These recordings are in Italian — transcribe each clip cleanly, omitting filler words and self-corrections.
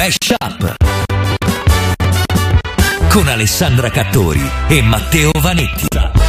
Mashup con Alessandra Cattori e Matteo Vanetti.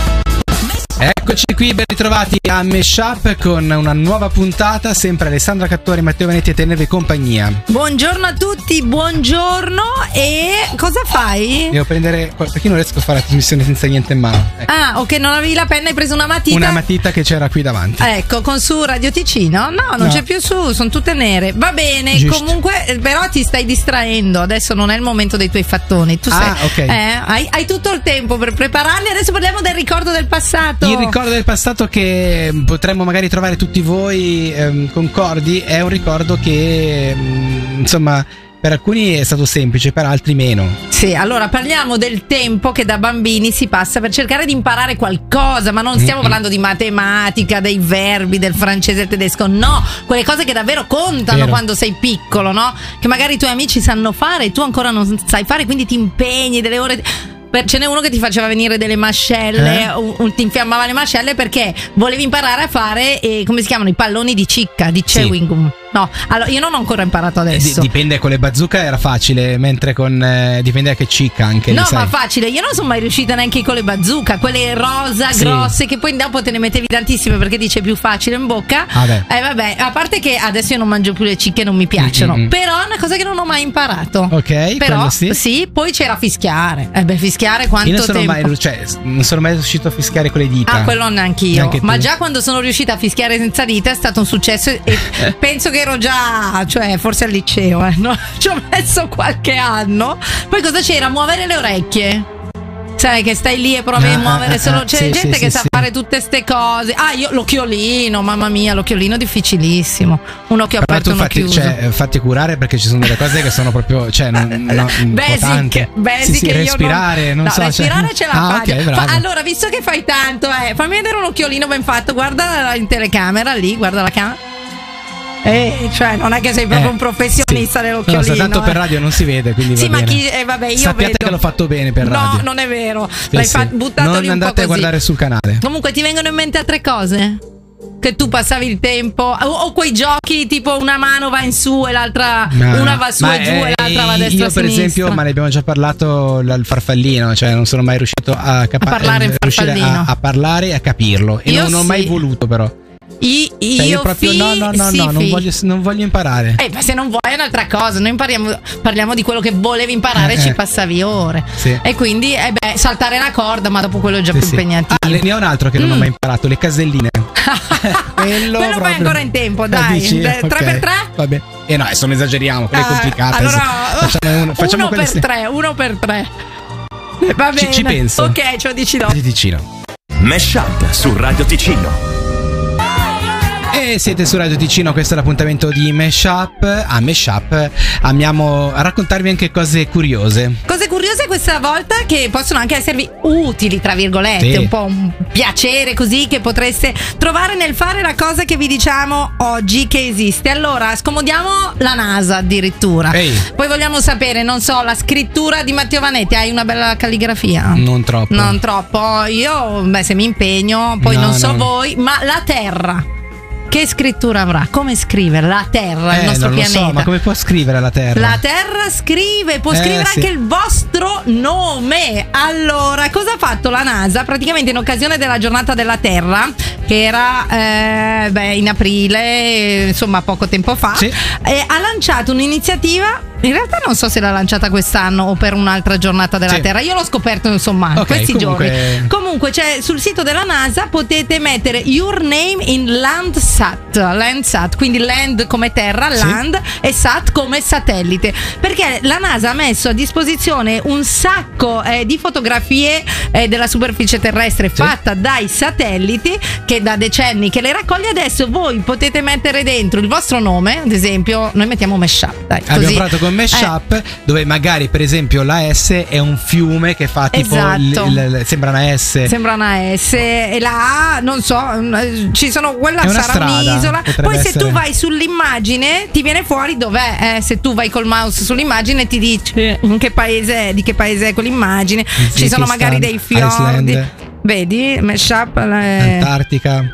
Eccoci qui, ben ritrovati a Mashup con una nuova puntata, sempre Alessandra Cattori e Matteo Vanetti a tenervi compagnia. Buongiorno a tutti, buongiorno. E cosa fai? Devo prendere, perché non riesco a fare la trasmissione senza niente in mano. Ecco. Ah, ok, non avevi la penna, hai preso una matita? Una matita che c'era qui davanti. Ecco, con su Radio Ticino? No, non c'è più su, sono tutte nere. Va bene, giusto. Comunque, però ti stai distraendo, adesso non è il momento dei tuoi fattoni. Tu ok. Hai tutto il tempo per prepararli, adesso parliamo del ricordo del passato. Il ricordo del passato che potremmo magari trovare tutti voi concordi è un ricordo che insomma per alcuni è stato semplice, per altri meno. Sì, allora parliamo del tempo che da bambini si passa per cercare di imparare qualcosa, ma non stiamo parlando di matematica, dei verbi, del francese e del tedesco, no, quelle cose che davvero contano. Vero. Quando sei piccolo, no? Che magari i tuoi amici sanno fare e tu ancora non sai fare, quindi ti impegni delle ore. Ce n'è uno che ti faceva venire delle mascelle, ti infiammava le mascelle perché volevi imparare a fare, come si chiamano, i palloni di cicca, di chewing gum. No, allora io non ho ancora imparato adesso. Dipende, con le bazooka era facile, mentre con dipende da che cicca anche. No, sai. ma facile, io non sono mai riuscita neanche con le bazooka, quelle rosa, grosse, che poi dopo te ne mettevi tantissime perché dice più facile in bocca. Vabbè, a parte che adesso io non mangio più le cicche, non mi piacciono, però è una cosa che non ho mai imparato. Ok, però sì, poi c'era fischiare. fischiare quanto io non sono tempo? Non sono mai riuscito a fischiare con le dita. Ah, quello neanche io. Neanche ma tu. già quando sono riuscita a fischiare senza dita è stato un successo e penso che ero già, cioè forse al liceo, no? Ci ho messo qualche anno. Poi cosa c'era? Muovere le orecchie. Sai che stai lì e provi a muovere solo. C'è gente che sa fare tutte ste cose. Ah, io l'occhiolino, mamma mia, l'occhiolino difficilissimo. Un occhio aperto, uno chiuso. Fatti curare perché ci sono delle cose che sono proprio, basic, sì, respirare, non so. Respirare ce la fai. Okay, allora, visto che fai tanto, fammi vedere un occhiolino ben fatto. Guarda in telecamera lì, guarda la camera. Cioè non è che sei proprio un professionista dell'occhiolino. No, tanto per radio non si vede, quindi sì, va ma bene. vabbè, io sappiate vedo che l'ho fatto bene per radio. No, non è vero. L'hai buttato non lì un andate po' a guardare sul canale. Comunque ti vengono in mente altre cose? Che tu passavi il tempo o quei giochi tipo una mano va in su e l'altra una va su e giù e l'altra va a destra e a sinistra. Io per esempio, ma ne abbiamo già parlato, il farfallino, cioè non sono mai riuscito a parlare in farfallino, a parlare e a capirlo e non ho mai voluto però. Io proprio non voglio imparare. Ma se non vuoi è un'altra cosa. Noi parliamo di quello che volevi imparare e ci passavi ore. E quindi saltare la corda, ma dopo quello è già più impegnativo. Ne ho un altro che non ho mai imparato, le caselline. quello fai ancora in tempo, dai. 3x3? Vabbè. No, adesso non esageriamo, quello è complicato. Allora facciamo 1x3. Va bene. Ci penso. Ok, ce lo dici dopo. Ticino. Mashup su Radio Ticino. E siete su Radio Ticino, questo è l'appuntamento di Mashup. A Mashup amiamo raccontarvi anche cose curiose. Cose curiose questa volta che possono anche esservi utili, tra virgolette, un po' un piacere così che potreste trovare nel fare la cosa che vi diciamo oggi che esiste. Allora, scomodiamo la NASA addirittura. Poi vogliamo sapere, non so, la scrittura di Matteo Vanetti. Hai una bella calligrafia? Non troppo. Non troppo. Io, se mi impegno, poi non so voi, ma la Terra che scrittura avrà? Come scrivere la Terra, il nostro non pianeta? Lo so, ma come può scrivere la Terra? La Terra scrive, può scrivere anche il vostro nome. Allora, cosa ha fatto la NASA? Praticamente in occasione della giornata della Terra, che era in aprile, insomma poco tempo fa, ha lanciato un'iniziativa. In realtà non so se l'ha lanciata quest'anno o per un'altra giornata della Terra. Io l'ho scoperto insomma questi giorni. Comunque c'è sul sito della NASA, potete mettere your name in Landsat, quindi land come terra, land, e sat come satellite, perché la NASA ha messo a disposizione un sacco di fotografie della superficie terrestre fatta dai satelliti, che da decenni che le raccoglie. Adesso voi potete mettere dentro il vostro nome, ad esempio noi mettiamo Mashup, dai, abbiamo provato con Mashup, dove magari per esempio la S è un fiume che fa tipo sembra una S. Sembra una S e la A, non so, ci sono, quella sarà un'isola. Poi se tu vai sull'immagine ti viene fuori dov'è. Se tu vai col mouse sull'immagine ti dice di che paese è quell'immagine. Ci sono magari dei fiordi. Iceland. Vedi, Mashup, Antartica.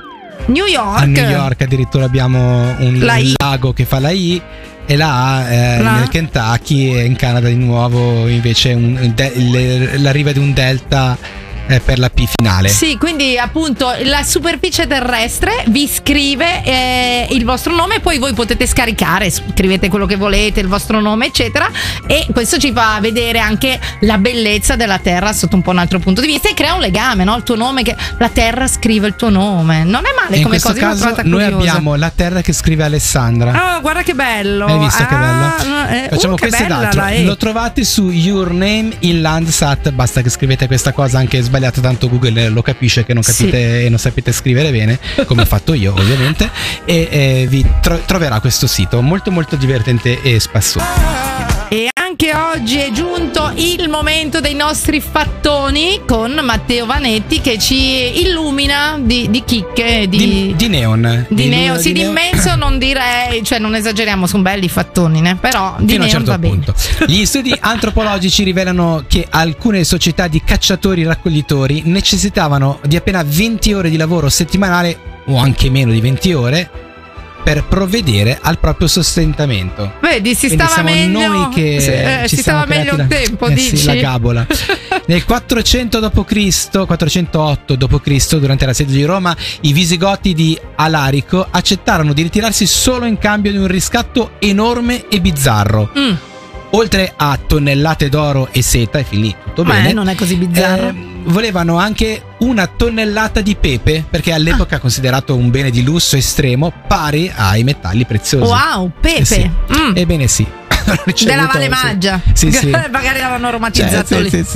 New York. A New York addirittura abbiamo un lago che fa la I. E là nel Kentucky e in Canada di nuovo invece la riva di un delta per la P finale. Sì, quindi appunto la superficie terrestre vi scrive il vostro nome, poi voi potete scaricare, scrivete quello che volete, il vostro nome eccetera, e questo ci fa vedere anche la bellezza della Terra sotto un po' un altro punto di vista e crea un legame, no? Il tuo nome, che la Terra scrive il tuo nome, non è male come cosa. In questo caso noi abbiamo la Terra che scrive Alessandra. Oh, guarda che bello. Hai visto che bella? Facciamo questo ed altro. Lo trovate su Your Name in Landsat, basta che scrivete questa cosa anche sbagliata, tanto Google lo capisce che non capite e non sapete scrivere bene, come ho fatto io ovviamente, e vi troverà questo sito molto molto divertente e spassoso. E anche oggi è giunto il momento dei nostri fattoni con Matteo Vanetti che ci illumina di chicche, di neon. Di neon, sì, di immenso non direi, cioè non esageriamo, sono belli i fattoni, però di fino neon a un certo va punto. Bene. Gli studi antropologici rivelano che alcune società di cacciatori-raccoglitori necessitavano di appena 20 ore di lavoro settimanale o anche meno di 20 ore per provvedere al proprio sostentamento. Vedi, si quindi stava meglio. Noi che ci si stava meglio un tempo, dici? Sì, la gabola. Nel 400 d.C., 408 d.C., durante l'assedio di Roma, i Visigoti di Alarico accettarono di ritirarsi solo in cambio di un riscatto enorme e bizzarro. Oltre a tonnellate d'oro e seta, e fin lì tutto bene. Non è così bizzarro. Volevano anche una tonnellata di pepe, perché all'epoca considerato un bene di lusso estremo, pari ai metalli preziosi. Wow, pepe. Sì. Ebbene sì. Della Valle Maggia. Sì. Magari l'avevano aromatizzato lì. Sì.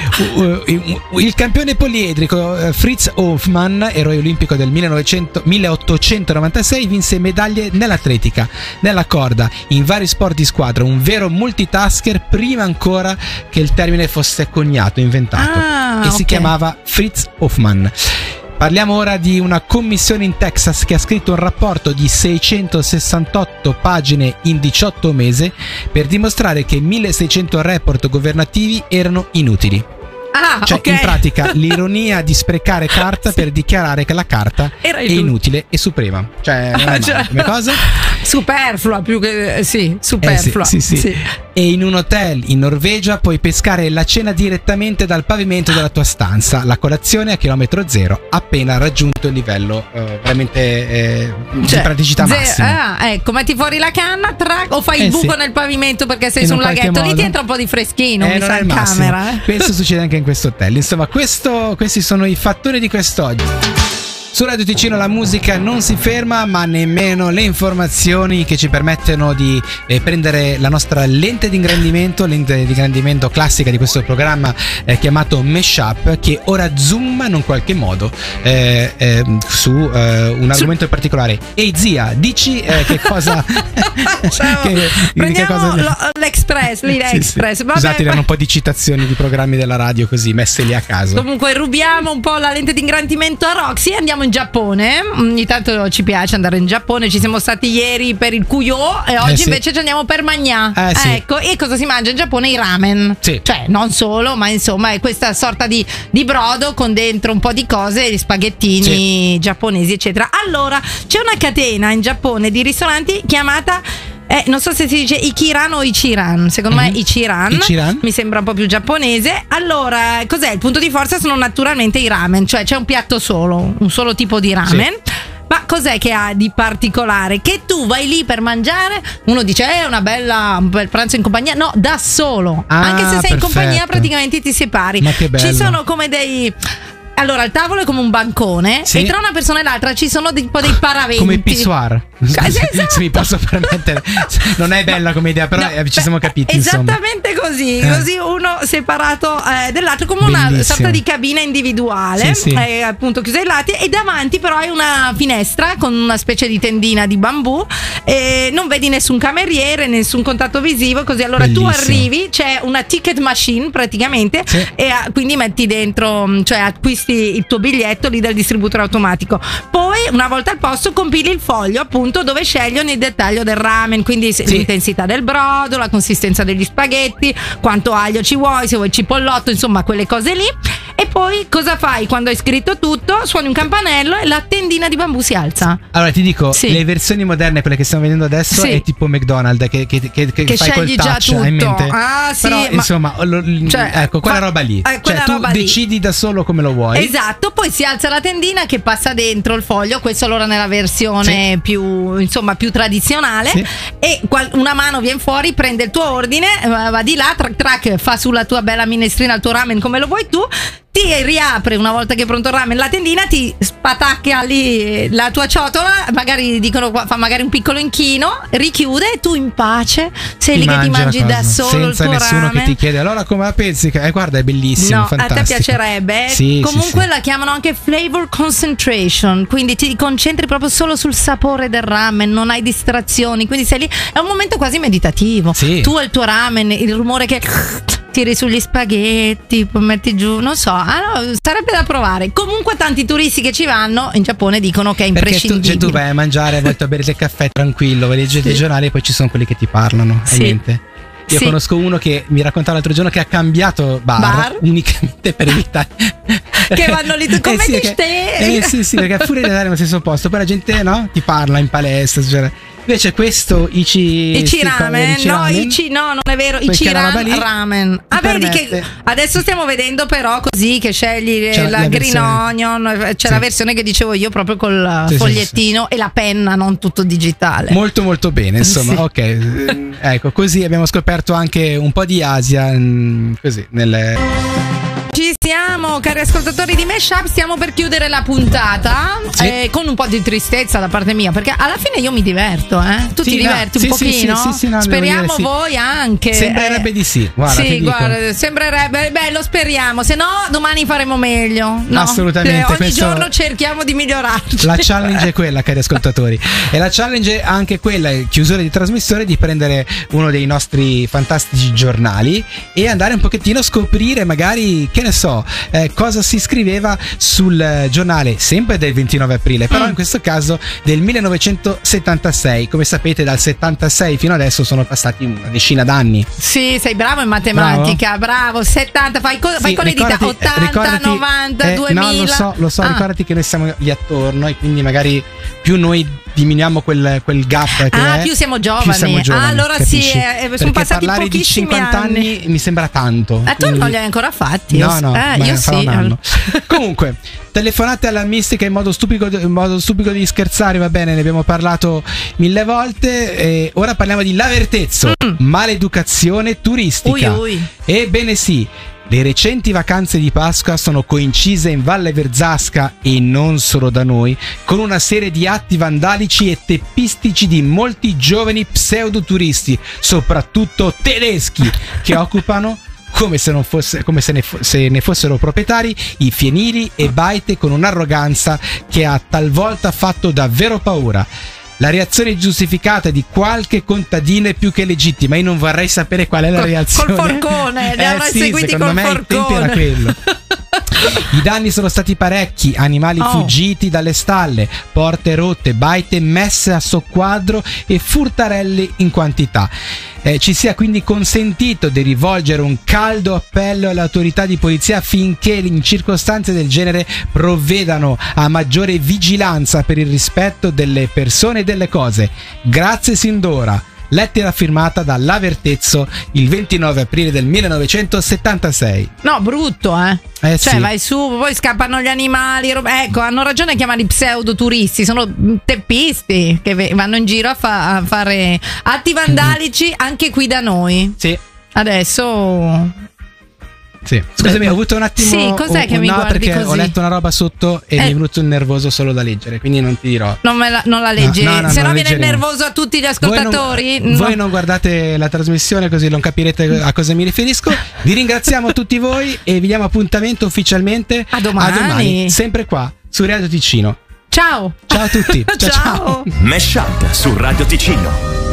Il campione poliedrico Fritz Hoffmann, eroe olimpico del 1896, vinse medaglie nell'atletica, nella corda, in vari sport di squadra, un vero multitasker prima ancora che il termine fosse coniato, inventato, si chiamava Fritz Hoffmann. Parliamo ora di una commissione in Texas che ha scritto un rapporto di 668 pagine in 18 mesi per dimostrare che 1600 report governativi erano inutili. In pratica l'ironia di sprecare carta per dichiarare che la carta è inutile e suprema. Cioè, non è male come cosa. Superflua più che superflua. Sì. E in un hotel in Norvegia puoi pescare la cena direttamente dal pavimento della tua stanza, la colazione a chilometro zero, appena raggiunto il livello veramente di praticità massima. Ecco, metti fuori la canna, o fai il buco nel pavimento perché sei su un laghetto, lì ti entra un po' di freschino, mi sa in camera. Questo succede anche in questo hotel. Insomma, questi sono i fattori di quest'oggi. Su Radio Ticino la musica non si ferma, ma nemmeno le informazioni che ci permettono di prendere la nostra lente di ingrandimento classica di questo programma chiamato Meshup, che ora zooma in un qualche modo su un argomento in particolare. Ehi zia, dici che cosa... Prendiamo l'Express, l'Express. Vabbè, scusate, erano un po' di citazioni di programmi della radio così messe lì a caso. Comunque rubiamo un po' la lente di ingrandimento a Roxy e andiamo in Giappone. Ogni tanto ci piace andare in Giappone. Ci siamo stati ieri per il Kuyo e oggi invece ci andiamo per Magnà. Ecco, e cosa si mangia in Giappone? I ramen. Cioè, non solo, ma insomma è questa sorta di brodo con dentro un po' di cose, gli spaghettini giapponesi, eccetera. Allora, c'è una catena in Giappone di ristoranti chiamata non so se si dice Ichiran o Ichiran. Secondo me Ichiran mi sembra un po' più giapponese. Allora, cos'è? Il punto di forza sono naturalmente i ramen, cioè c'è un piatto solo, un solo tipo di ramen. Ma cos'è che ha di particolare? Che tu vai lì per mangiare, uno dice un bel pranzo in compagnia. No, da solo. Anche se sei in compagnia praticamente ti separi. Ma che bello. Ci sono come dei... Allora, il tavolo è come un bancone e tra una persona e l'altra ci sono tipo dei paraventi. Come pissoir. Se mi posso permettere. Non è bella come idea, però ci siamo capiti. Esattamente così. Così uno separato dall'altro, come una sorta di cabina individuale, appunto chiusa ai lati, e davanti però hai una finestra con una specie di tendina di bambù. Non vedi nessun cameriere, nessun contatto visivo, così allora tu arrivi, c'è una ticket machine praticamente e quindi metti dentro, cioè acquisti il tuo biglietto lì dal distributore automatico. Poi una volta al posto compili il foglio appunto dove scegli ogni dettaglio del ramen, quindi l'intensità del brodo, la consistenza degli spaghetti, quanto aglio ci vuoi, se vuoi cipollotto, insomma quelle cose lì. E poi cosa fai quando hai scritto tutto? Suoni un campanello e la tendina di bambù si alza. Allora ti dico, le versioni moderne, quelle che stiamo vedendo adesso, è tipo McDonald's che fai col touch, hai in mente? Ah sì. Però insomma, ecco, quella roba lì. Cioè tu decidi da solo come lo vuoi. Esatto, poi si alza la tendina che passa dentro il foglio, questo allora nella versione più tradizionale, e una mano viene fuori, prende il tuo ordine, va di là, track, fa sulla tua bella minestrina il tuo ramen come lo vuoi tu, ti riapre una volta che è pronto il ramen la tendina, ti spatacca lì la tua ciotola, magari dicono fa magari un piccolo inchino, richiude e tu in pace sei lì che ti mangi da solo senza il tuo nessuno ramen. che ti chiede allora come la pensi, guarda è bellissimo, fantastico. A te piacerebbe? Comunque la chiamano anche flavor concentration, quindi ti concentri proprio solo sul sapore del ramen, non hai distrazioni, quindi sei lì, è un momento quasi meditativo. Tu e il tuo ramen, il rumore che tiri sugli spaghetti, poi metti giù, non so, sarebbe da provare. Comunque tanti turisti che ci vanno in Giappone dicono che è imprescindibile. Perché tu vai a mangiare, a volte a bere del caffè tranquillo, vai a leggere il giornale e poi ci sono quelli che ti parlano, hai in mente? Io conosco uno che mi raccontava l'altro giorno che ha cambiato bar? Unicamente per evitare che vanno lì come ti stai? Sì, perché pure di andare nello stesso posto, poi la gente ti parla in palestra, cioè. Invece questo Ichi ramen, no, non è vero, Ichi ramen. Vedi che adesso stiamo vedendo però così che scegli la green onion, c'è la versione che dicevo io proprio col fogliettino e la penna, non tutto digitale. Molto molto bene, insomma, ok. Ecco, così abbiamo scoperto anche un po' di Asia, così Ci siamo, cari ascoltatori di Meshup, stiamo per chiudere la puntata con un po' di tristezza da parte mia, perché alla fine io mi diverto, Tu ti diverti un pochino? Speriamo voi anche. Sembrerebbe di sì. Guarda, sembrerebbe, lo speriamo, se no domani faremo meglio. No? Assolutamente. Ogni giorno cerchiamo di migliorarci. La challenge è quella, cari ascoltatori. E la challenge è anche quella, il chiusore di trasmissione, di prendere uno dei nostri fantastici giornali e andare un pochettino a scoprire magari, che ne so, cosa si scriveva sul giornale sempre del 29 aprile, però in questo caso del 1976. Come sapete, dal 76 fino adesso sono passati una decina d'anni. Sì, sei bravo in matematica, bravo 70, fai con le dita, 80, 90, 2000. No, lo so, ricordati che noi siamo lì attorno e quindi magari più noi diminuiamo quel gap che più siamo giovani. Allora capisci? Sono passati parlare di 50 anni mi sembra tanto. Tu non li hai ancora fatti? No, io sì. Comunque, telefonate alla mistica in modo stupido di scherzare, va bene, ne abbiamo parlato 1000 volte. Ora parliamo di Lavertezzo, maleducazione turistica. Ebbene sì, le recenti vacanze di Pasqua sono coincise in Valle Verzasca, e non solo da noi, con una serie di atti vandalici e teppistici di molti giovani pseudoturisti, soprattutto tedeschi, che occupano, come se ne fossero proprietari, i fienili e baite con un'arroganza che ha talvolta fatto davvero paura. La reazione giustificata di qualche contadino è più che legittima. Io non vorrei sapere qual è la reazione. Col forcone, li avrai seguiti col forcone. Il tempo era quello. I danni sono stati parecchi: animali fuggiti dalle stalle, porte rotte, baite messe a soqquadro e furtarelli in quantità. Ci sia quindi consentito di rivolgere un caldo appello alle autorità di polizia affinché in circostanze del genere provvedano a maggiore vigilanza per il rispetto delle persone e delle cose. Grazie sin d'ora. Lettera firmata da Lavertezzo il 29 aprile del 1976. No, brutto, Cioè sì. Vai su, poi scappano gli animali. Ecco, hanno ragione a chiamarli pseudoturisti. Sono teppisti che vanno in giro a fare atti vandalici anche qui da noi. Sì. Adesso. Sì. Scusami, ho avuto un attimo. Sì, cos'è che mi guardi perché così? Ho letto una roba sotto e mi è venuto un nervoso solo da leggere, quindi non ti dirò. Non la leggi, no, se no viene nervoso a tutti gli ascoltatori. Voi non guardate la trasmissione, così non capirete a cosa mi riferisco. Vi ringraziamo tutti voi e vi diamo appuntamento ufficialmente a domani, sempre qua su Radio Ticino. Ciao. Ciao a tutti. Ciao. Meshup su Radio Ticino.